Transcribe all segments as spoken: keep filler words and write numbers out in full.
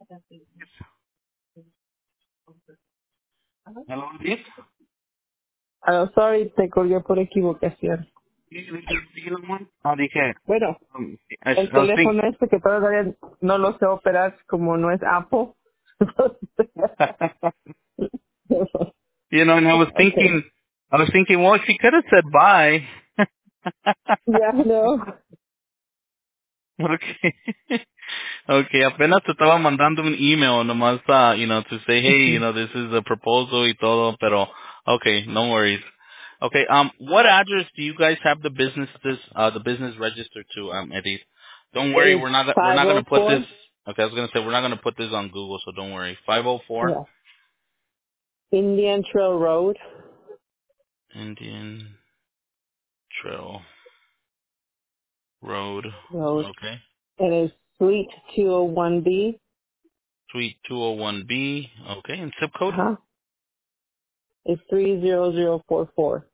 Hello, Liz. Ah, sorry, te colgué por equivocación. Sí, dije, sí, Lamont. Ah, dije, Bueno, um, I, el I was thinking, teléfono este que todavía no lo sé operar como no es Apple. you know, and I was Okay. thinking, I was thinking, well, she could have said bye. Ya, no. Okay. Okay, apenas te estaba mandando un email nomás, uh, you know, to say, hey, you know, this is a proposal y todo, pero, okay, no worries. Okay, um, what address do you guys have the business, this, uh, the business registered to, um, Eddie? Don't worry, It's we're not, we're not gonna put this, five oh four. okay, I was gonna say, we're not gonna put this on Google, so don't worry. five oh four Yeah. Indian Trail Road. Indian Trail Road, Road. okay. And it's Suite two oh one B. Suite two oh one B, okay, and zip code? Uh-huh. It's three zero zero four four.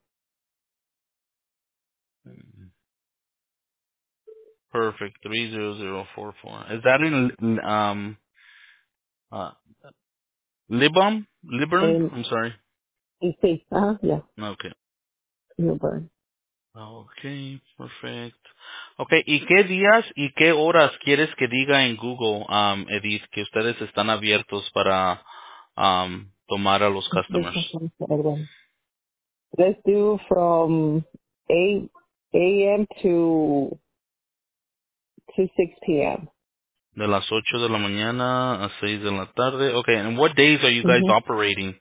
Perfect. Three zero zero four four. Is that in um uh Libum? Liburn? And I'm sorry. it's safe. Uh-huh. Yeah. Okay. Milburn. Okay, perfect. Okay, ¿y qué días y qué horas quieres que diga en Google, um, Edith, que ustedes están abiertos para um, tomar a los This customers? is the other one. Let's do from eight a m to to six p m. De las ocho de la mañana a seis de la tarde. Okay, and what days are you guys Mm-hmm. operating?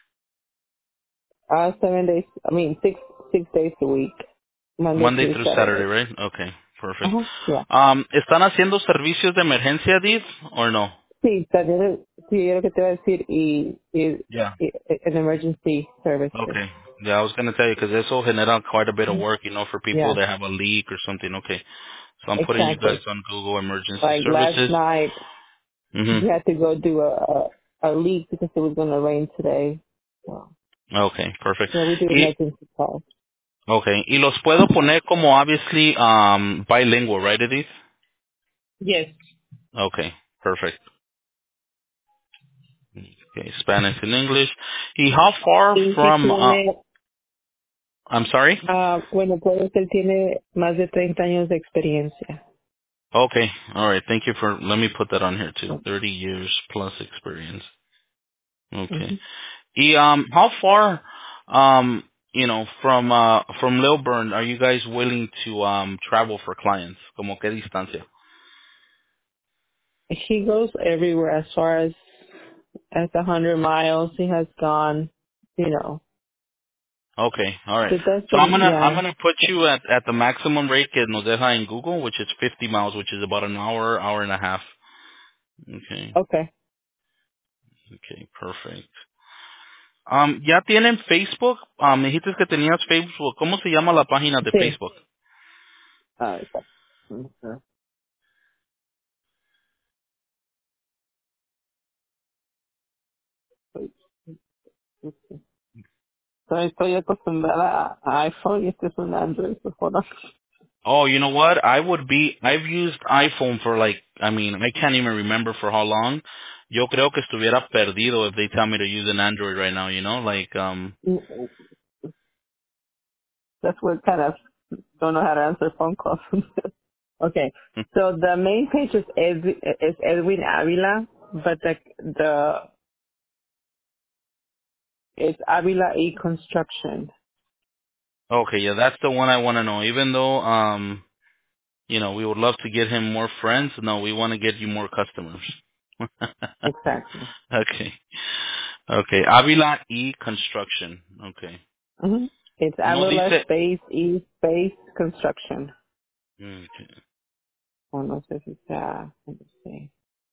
Uh, seven days. I mean, six six days a week, Monday Monday through through Saturday, Saturday. right? Okay, Uh perfect. huh. Yeah. Um, ¿Están haciendo servicios de emergencia, Edith, o no? Sí, también, sí, yo lo que te voy a decir y, y, Yeah. y an emergency services. Okay. Yeah, I was going to tell you because this will generate quite a bit of Mhm. work, you know, for people Yeah, that have a leak or something. Okay. So I'm putting you guys exactly. on Google Emergency Like last Services. night, Mhm. we had to go do a a, a leak because it was going to rain today. So Okay, perfect. yeah, we do Y, emergency calls. okay. Y los puedo poner como obviously um bilingual, right, Edith? Yes. Okay, perfect. Okay, Spanish and English. Y how far Y si from uh tiene, I'm sorry? ah, bueno, pues él tiene más de treinta años de experiencia. Okay. All right. Thank you for let me put that on here too. thirty years plus experience. Okay. Ujú. Y, um, how far, um, you know, from uh, from Lilburn are you guys willing to um travel for clients? Como qué distancia? He goes everywhere as far as as a hundred miles. He has gone, you know. Okay, all right. So that's So I'm the gonna I'm yeah. gonna put you at at the maximum rate que nos deja en Google, which is fifty miles, which is about an hour, hour and a half. Okay, Okay. okay, perfect. Um, ya tienen Facebook. Um, me dijiste que tenías Facebook. ¿Cómo se llama la página de Sí. Facebook? Ah, está. Ujú. So, estoy acostumbrada a iPhone y este es un Android. So hold on. Oh, you know what? I would be. I've used iPhone for like. I mean, I can't even remember for how long. Yo creo que estuviera perdido if they tell me to use an Android right now. You know, like um. Mm, That's what kind of don't know how to answer phone calls. Okay. So the main page is Edwin, is Edwin Avila, but the the it's Avila E Construction. Okay, yeah, that's the one I want to know. Even though um, you know, we would love to get him more friends. No, we want to get you more customers. Exactly. Okay. Okay. Avila E Construction. Okay. hmm It's No Avila dice. Space E Space Construction. Okay. Oh, no sé si sea, let me see.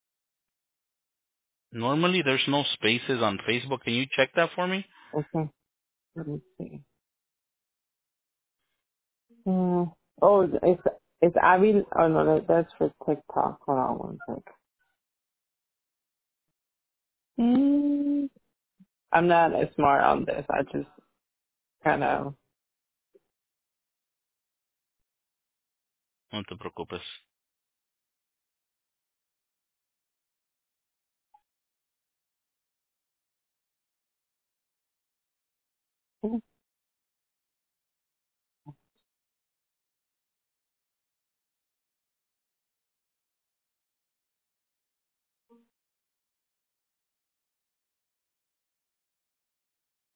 Normally, there's no spaces on Facebook. Can you check that for me? Okay, let me see. Uh, oh, it's it's Avila. Oh no, that, that's for TikTok. Hold on one sec. Mm, I'm not as smart on this. I just kind of. No te preocupes.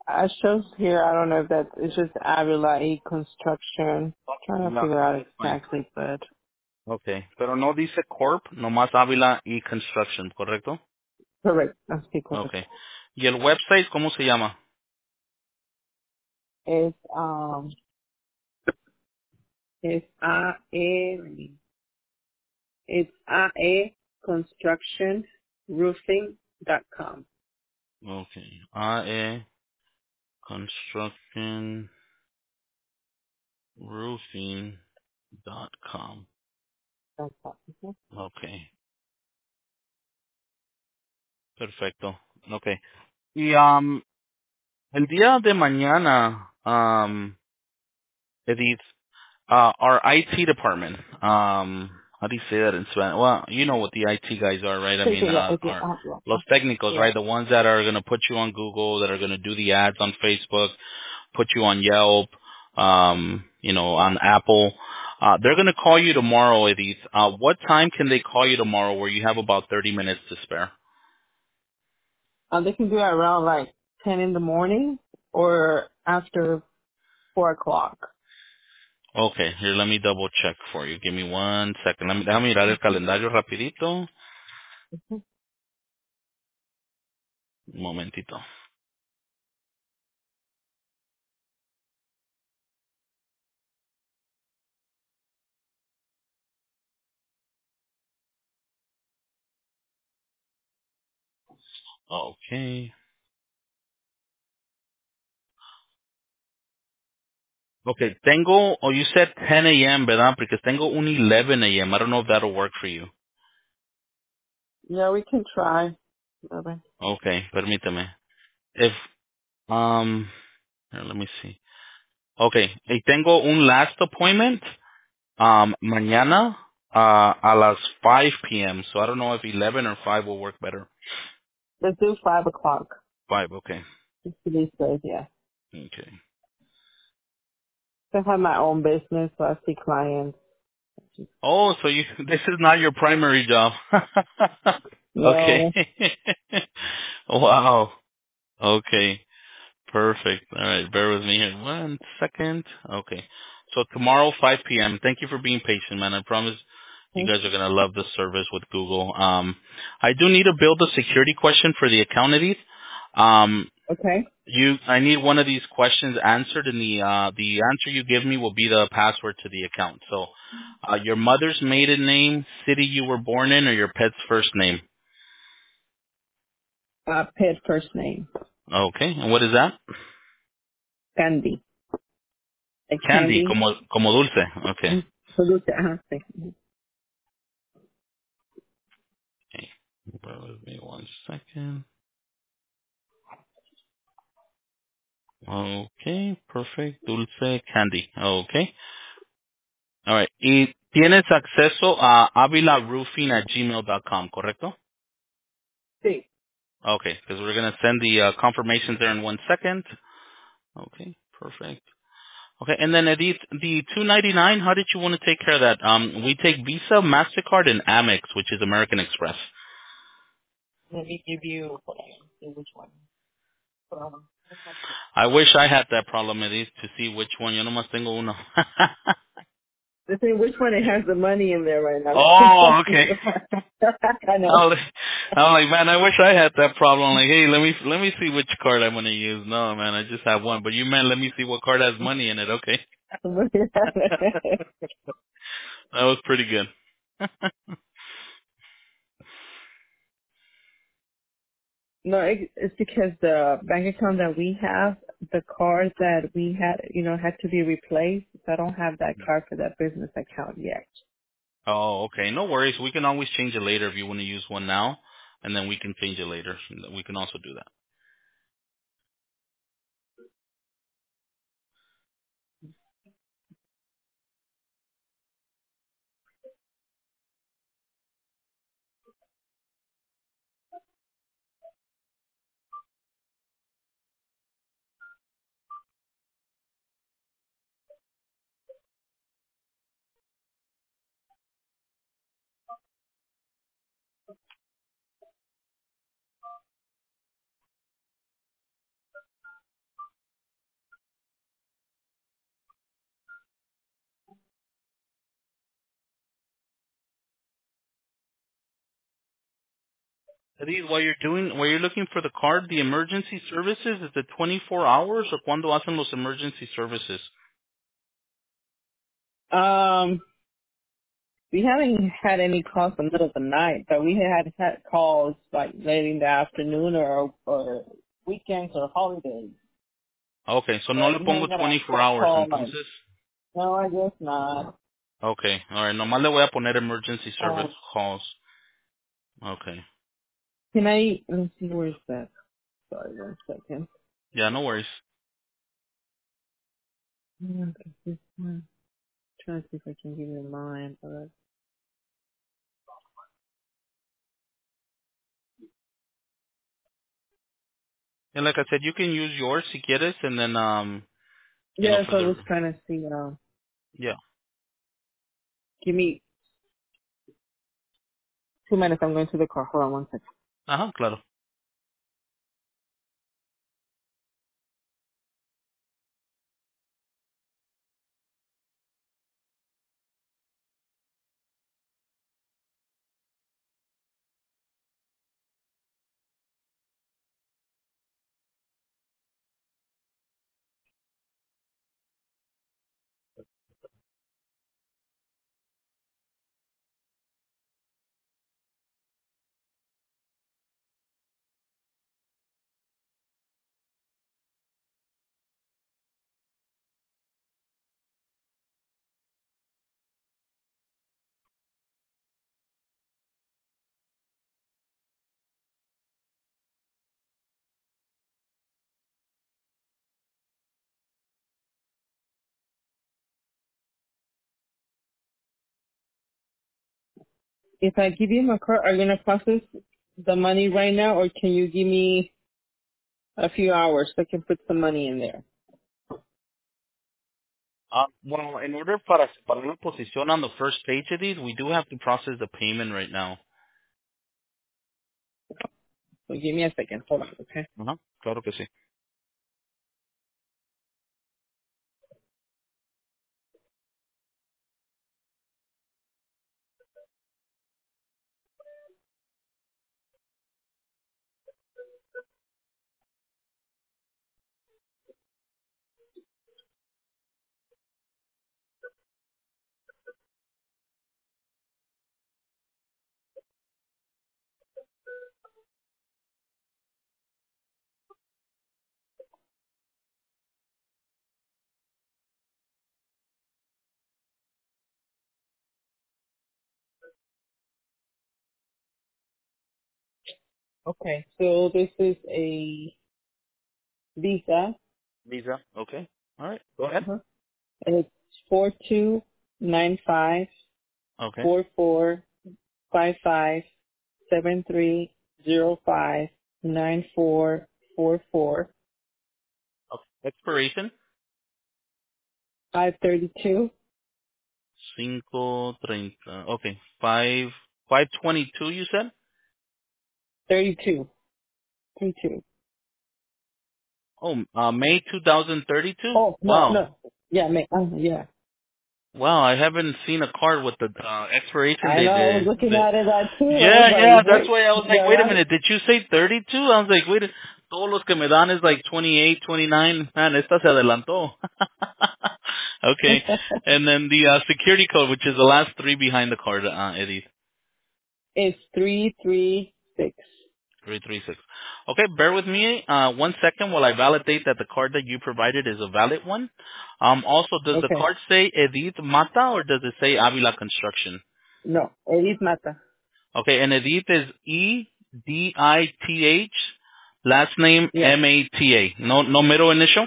I shows here, I don't know if that, it's just Avila E Construction. Trying to No, figure out that's fine. exactly, but Okay. Pero no dice Corp, nomás Ávila y Construction, ¿correcto? correct. That's the correct. Okay. ¿Y el website cómo se llama? It's, um, it's A A, it's A A Construction Roofing dot com. Okay. A E Construction Roofing dot com. That's all. Okay. Perfecto. Okay. Y um, el día de mañana, um, Edith, uh, our I T department, um, how do you say that in Spanish? Well, you know what the I T guys are, right? I Sí, mean, sí, ya, uh, es que, our ah, ya, los ah, técnicos, yeah. right? The ones that are going to put you on Google, that are going to do the ads on Facebook, put you on Yelp, um, you know, on Apple. Uh, they're going to call you tomorrow, Edith. Uh, what time can they call you tomorrow where you have about thirty minutes to spare? Um, they can do it around like ten in the morning or after four o'clock. Okay, here, let me double check for you. Give me one second. Let me, déjame mirar el calendario rapidito. Un momentito. Okay. Okay, tengo, oh, you said ten a m, ¿verdad? Because tengo un eleven a m. I don't know if that'll work for you. Yeah, we can try. Okay. Okay, permíteme. If, um, here, let me see. Okay, y tengo un last appointment, um, mañana, uh, a las five p m. So I don't know if eleven or five will work better. Let's do five o'clock. five, okay. Just to be safe, yeah. Okay. I have my own business, so I see clients. Oh, so you, this is not your primary job. Okay. No. Wow. Okay. Perfect. All right. Bear with me here one second. Okay. So tomorrow, five p m. Thank you for being patient, man. I promise you guys are going to love the service with Google. Um, I do need to build a security question for the account, Edith. Um, Okay. you, I need one of these questions answered, and the uh, the answer you give me will be the password to the account. So, uh, your mother's maiden name, city you were born in, or your pet's first name. Uh, pet first name. Okay. And what is that? Candy. Like Candy, candy. como como dulce. Okay. Mm. Produce, ajá, sí. Okay. Bear with me one second. Okay, perfect. Dulce candy. Okay. All right. Y tienes acceso a avilaroofing at gmail dot com, ¿correcto? Sí. Okay, because we're going to send the uh, confirmations there in one second. Okay, perfect. Okay, and then Edith, the two ninety-nine, how did you want to take care of that? Um, we take Visa, MasterCard, and Amex, which is American Express. Let me give you, hold on, see which one. Um, I wish I had that problem, Edith, to see which one. Yo nomás tengo uno. the thing, which one it has the money in there right now? Oh, okay. I I know. was, like, I was like, man, I wish I had that problem. Like, hey, let me let me see which card I'm gonna use. No, man, I just have one. But you meant let me see what card has money in it. Okay, that was pretty good. No, it, it's because the bank account that we have, the card that we had, you know, had to be replaced. So I don't have that card for that business account yet. Oh, okay, no worries. We can always change it later if you want to use one now, and then we can change it later. We can also do that. Eddie, while you're doing, while you're looking for the card, the emergency services, is it twenty-four hours or cuando hacen los emergency services? Um, we haven't had any calls in the middle of the night, but we had had calls like late in the afternoon or or weekends or holidays. Okay, so no But le we pongo haven't got a twenty-four phone hours, call like, entonces. no, I guess not. Okay, alright, nomás le voy a poner emergency service Um, calls. Okay. can I, let's see, where's that? Sorry, one second. Yeah, no worries. Yeah, this one. Trying to see if I can give you mine, but And like I said, you can use yours si quieres, and then, um, you know, yeah, for so I the, was trying to see, um, yeah. give me two minutes, I'm going to the car. Hold on one second. Ajá, claro. If I give you my card, are you going to process the money right now, or can you give me a few hours so I can put some money in there? Uh, well, in order para separar la posición on the first page of these, we do have to process the payment right now. So give me a second. Hold on, okay? Ajá, claro que sí. Okay, so this is a Visa, Visa, okay. All right, go ahead. uh-huh. And it's four two nine five Okay. four four five five seven three zero five nine four four four Okay. Expiration? five thirty two Cinco treinta. Okay. Five, five twenty-two, you said? thirty two three two. Oh, uh, May two thousand thirty-two? Oh no Wow. no yeah ma- uh, yeah. Wow, I haven't seen a card with the uh, expiration I date. know. I was The, looking the, at it that too. I was yeah, yeah, like, that's wait, why I was is that like, wait a right? minute, did you say thirty-two? I was like, wait, todos los que me dan is like twenty-eight, twenty-nine. Man, esta se adelantó. Okay, and then the uh, security code, which is the last three behind the card, uh, Eddie. It's three three six. three three six. Okay, bear with me uh, one second while I validate that the card that you provided is a valid one. Um, also, does the Okay. card say Edith Mata or does it say Avila Construction? No, Edith Mata. Okay, and Edith is E D I T H, last name Yes. M A T A. No, no middle initial?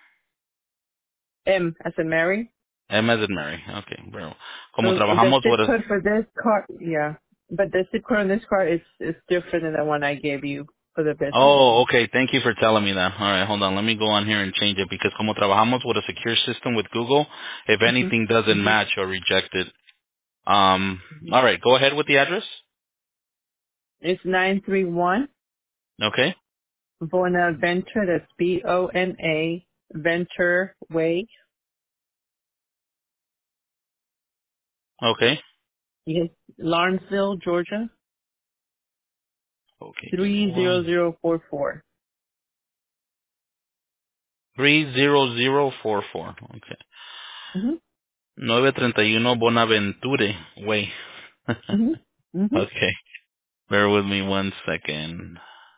M as in Mary. M as in Mary. Okay, bueno. Como So the trabajamos zip with a... code for this card, yeah, but the zip code on this card is is different than the one I gave you for the business. Oh, okay. Thank you for telling me that. All right, hold on. Let me go on here and change it because como trabajamos with a secure system with Google, if Mhm. anything doesn't Mhm. match or reject it. Um, Mhm. all right, go ahead with the address. It's nine three one Okay, Bonaventure. That's B O N A Venture Way. okay, Yes, Lawrenceville, Georgia. Okay, give me three zero one. zero four four. three zero zero four four. Okay. Mhm. nine thirty-one Bonaventure Way. Mhm. Mhm. Okay. Bear with me one second.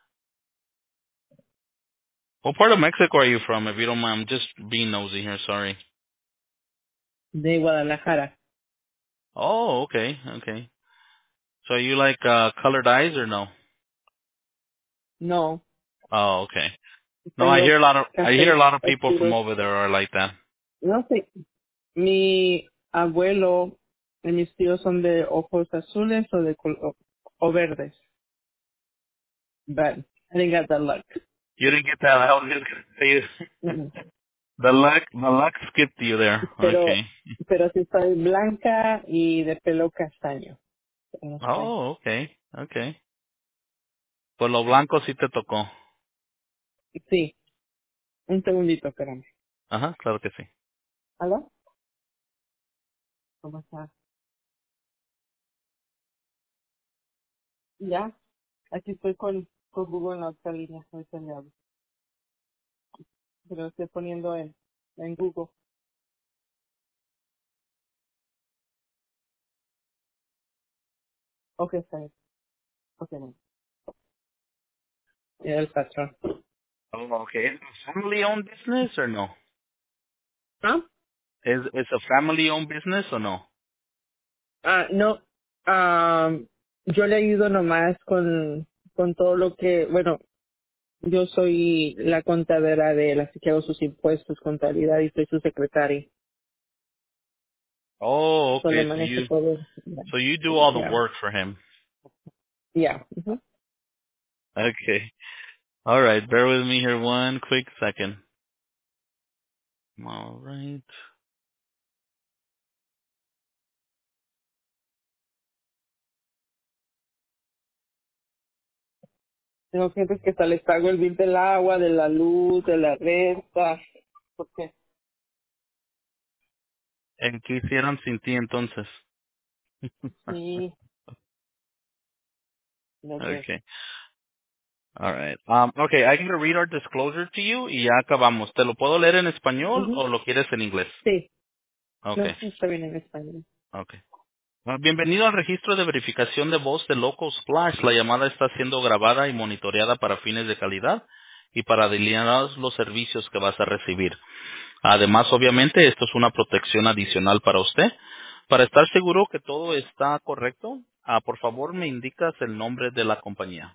What part of Mexico are you from, if you don't mind? I'm just being nosy here, sorry. De Guadalajara. Oh, okay, okay. So you like uh colored eyes or no? No, Oh, okay. No, I tengo hear a lot of I hear a cafés lot of people from oscuros. over there are like that. No sé, mi abuelo y mis tíos son de ojos azules o de col o, o verdes. But I didn't get that luck. You didn't get that. I was just gonna say Mm. the luck the luck skipped you there. Pero, Okay. pero sí soy blanca y de pelo castaño. No sé. Oh, okay, okay. Pues lo blanco sí te tocó. Sí, un segundito, espérame. Ajá, claro que sí. ¿Aló? ¿Cómo estás? Ya, aquí estoy con, con Google en la otra línea. Ahorita le hablo. Pero lo estoy poniendo en, en Google. Ok, está bien. Ok, no. Era el patrón. Oh, okay. Is it a family owned business or no? ¿Ah? Is it's a family owned business or no? Ah, no. Ah, yo le ayudo nomás con, con todo lo que, bueno, yo soy la contadora de la que hago sus impuestos, contabilidad y soy su secretaria. Oh, Solo okay. So manejo you todo. so you do all the Ya. work for him. Ya. Ujú. Okay. All right. Bear with me here one quick second. All right. Tengo gente que hasta les pago el bill del agua, de la luz, de la renta. Porque ¿En qué hicieron sin ti entonces? sí, lo que. Okay. All right. Um, okay, I can read our disclosure to you y ya acabamos. ¿Te lo puedo leer en español Ujú. o lo quieres en inglés? Sí, no, Okay. está bien en español. Okay. Ah, Bienvenido al registro de verificación de voz de Local Splash. La llamada está siendo grabada y monitoreada para fines de calidad y para delinear los servicios que vas a recibir. Además, obviamente, esto es una protección adicional para usted. Para estar seguro que todo está correcto, ah, por favor me indicas el nombre de la compañía.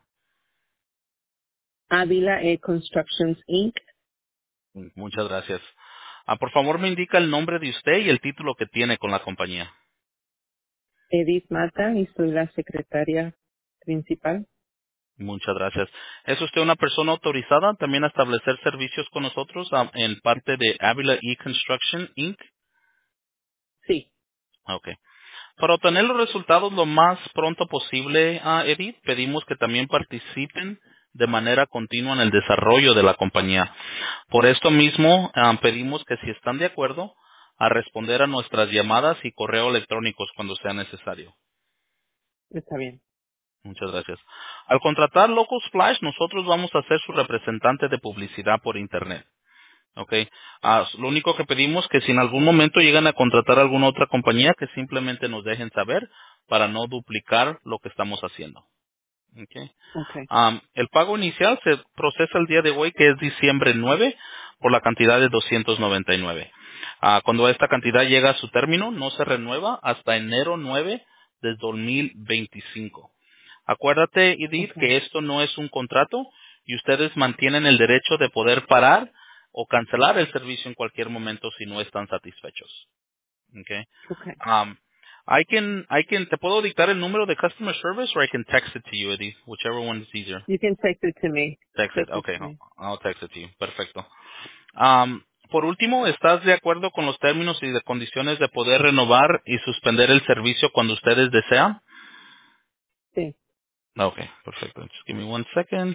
Ávila E Constructions Inc. Mm, Muchas gracias. Ah, por favor me indica el nombre de usted y el título que tiene con la compañía. Edith Mata y soy la secretaria principal. Muchas gracias. ¿Es usted una persona autorizada también a establecer servicios con nosotros ah, en parte de Avila E Construction inc? Sí, Ok. Para obtener los resultados lo más pronto posible, ah, Edith, pedimos que también participen de manera continua en el desarrollo de la compañía. Por esto mismo, ah, pedimos que si están de acuerdo, a responder a nuestras llamadas y correo electrónicos cuando sea necesario. está bien. Muchas gracias. Al contratar Locus Flash, nosotros vamos a ser su representante de publicidad por Internet. ¿Ok? Ah, lo único que pedimos es que si en algún momento llegan a contratar alguna otra compañía, que simplemente nos dejen saber para no duplicar lo que estamos haciendo. ¿Ok? Okay, Am, el pago inicial se procesa el día de hoy, que es diciembre nueve, por la cantidad de doscientos noventa y nueve. Ah, cuando esta cantidad llega a su término, no se renueva hasta enero nueve de dos mil veinticinco. Acuérdate, Edith, okay, que esto no es un contrato y ustedes mantienen el derecho de poder parar o cancelar el servicio en cualquier momento si no están satisfechos. Okay. okay. Um, I can, I can, te puedo dictar el número de customer service or I can text it to you, Eddie, whichever one is easier. You can text it to me. Text it, Text it okay, to me. I'll text it to you. Perfecto. Um, por último, ¿estás de acuerdo con los términos y de condiciones de poder renovar y suspender el servicio cuando ustedes desean? Sí. Okay, perfecto. Just give me one second.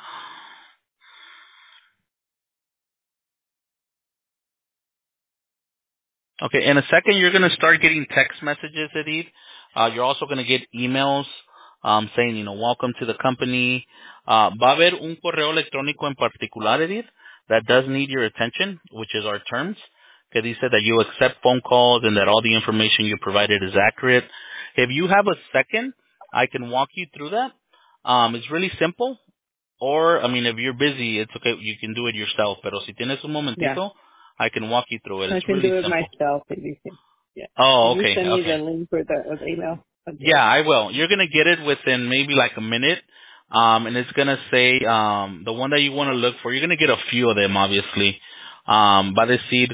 Okay, in a second, you're going to start getting text messages, Edith. Uh, you're also going to get emails um, saying, you know, welcome to the company. Uh, va a haber un correo electrónico en particular, Edith, that does need your attention, which is our terms, que dice that you accept phone calls and that all the information you provided is accurate. If you have a second, I can walk you through that. Um, it's really simple. Or, I mean, if you're busy, it's okay. You can do it yourself. Pero si tienes un Yeah. momentito, I can walk you through it. I It's can really do it simple. myself if you can. Yeah. If Oh, you okay, send me the okay. link or the, or the email, I'll do Yeah, it. I will. You're gonna get it within maybe like a minute, um, and it's gonna say um, the one that you want to look for. You're gonna get a few of them, obviously. Um, va a decir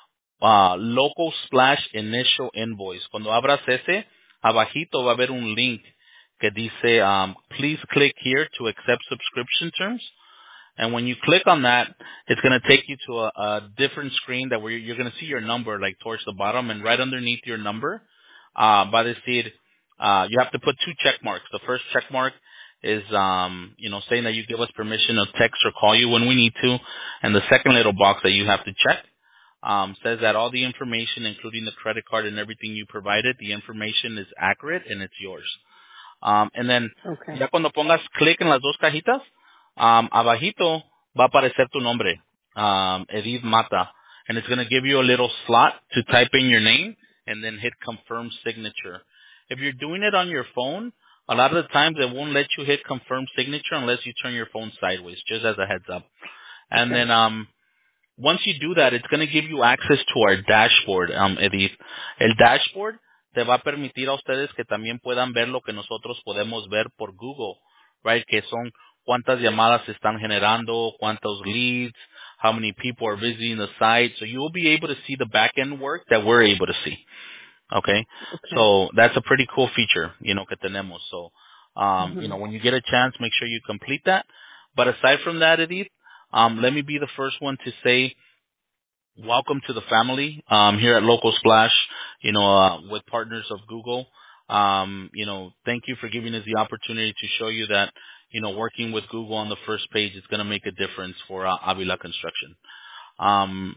uh, local splash initial invoice. Cuando abras ese, abajito va a haber un link que dice um, please click here to accept subscription terms. And when you click on that, it's going to take you to a, a different screen that where you're going to see your number like towards the bottom, and right underneath your number, uh, va a decir, uh, you have to put two check marks. The first check mark is, um, you know, saying that you give us permission to text or call you when we need to. And the second little box that you have to check, um, says that all the information, including the credit card and everything you provided, the information is accurate and it's yours. Um, and then, Okay. ya cuando pongas clic en las dos cajitas, um, abajito va a aparecer tu nombre, um, Edith Mata, and it's going to give you a little slot to type in your name and then hit confirm signature. If you're doing it on your phone, a lot of the times it won't let you hit confirm signature unless you turn your phone sideways, just as a heads up. And Okay. then, um, once you do that, it's going to give you access to our dashboard, um, Edith. El dashboard te va a permitir a ustedes que también puedan ver lo que nosotros podemos ver por Google, right? Que son cuántas llamadas se están generando, cuántos leads, how many people are visiting the site. So you will be able to see the back end work that we're able to see. Okay, Okay. so that's a pretty cool feature, you know, que tenemos. So, um, you Mm-hmm. know, when you get a chance, make sure you complete that. But aside from that, Edith, um, let me be the first one to say, welcome to the family, um, here at Local Splash, you know, uh, with partners of Google. Um, you know, thank you for giving us the opportunity to show you that, you know, working with Google on the first page is going to make a difference for uh, Avila Construction. Um,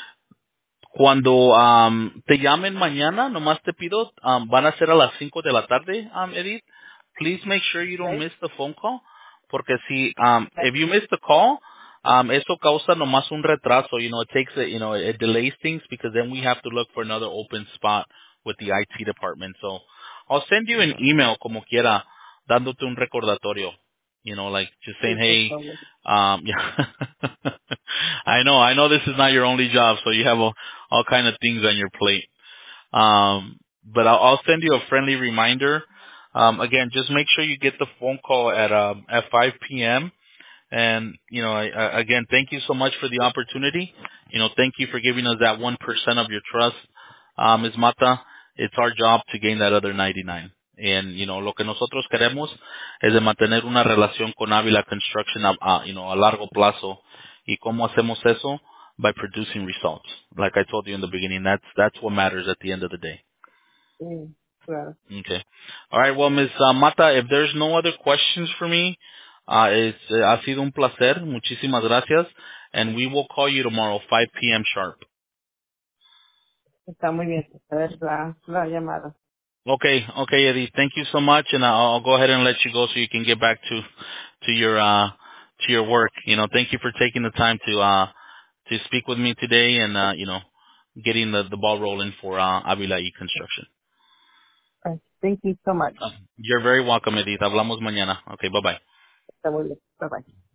Cuando um, te llamen mañana, nomás te pido, um, van a ser a las cinco de la tarde, um, Edith. Please make sure you don't Okay. miss the phone call, porque si, um, Okay. if you miss the call, um, eso causa nomás un retraso. You know, it takes it, you know, it delays things because then we have to look for another open spot with the I T department. So I'll send you an Uh-huh. email como quiera, dándote un recordatorio. You know, like just saying, Sí, por hey, favor. um, yeah. I know, I know this is not your only job, so you have a all kind of things on your plate. Um, but I'll, I'll send you a friendly reminder. Um, again, just make sure you get the phone call at um, at five p.m. And you know, I, I, again, thank you so much for the opportunity. You know, thank you for giving us that one percent of your trust, um, Miz Mata. It's our job to gain that other ninety-nine. And you know, lo que nosotros queremos es de mantener una relación con Avila Construction a, a, you know, a largo plazo. ¿Y cómo hacemos eso? By producing results. Like I told you in the beginning, that's that's what matters at the end of the day. Sí, claro. Okay. All right. Well, Miz uh, Mata, if there's no other questions for me, uh, it's, uh, ha sido un placer. Muchísimas gracias. And we will call you tomorrow, five p.m. sharp. Está muy bien. A ver la, la llamada. Okay. Okay, Eddie. Thank you so much. And I'll, I'll go ahead and let you go so you can get back to, to your, uh, to your work. You know, thank you for taking the time to, uh, to speak with me today and, uh, you know, getting the, the ball rolling for, uh, Avila E Construction. Okay. Thank you so much. Uh, you're very welcome, Edith. Hablamos mañana. Okay. Bye-bye. Está muy bien. Bye bye.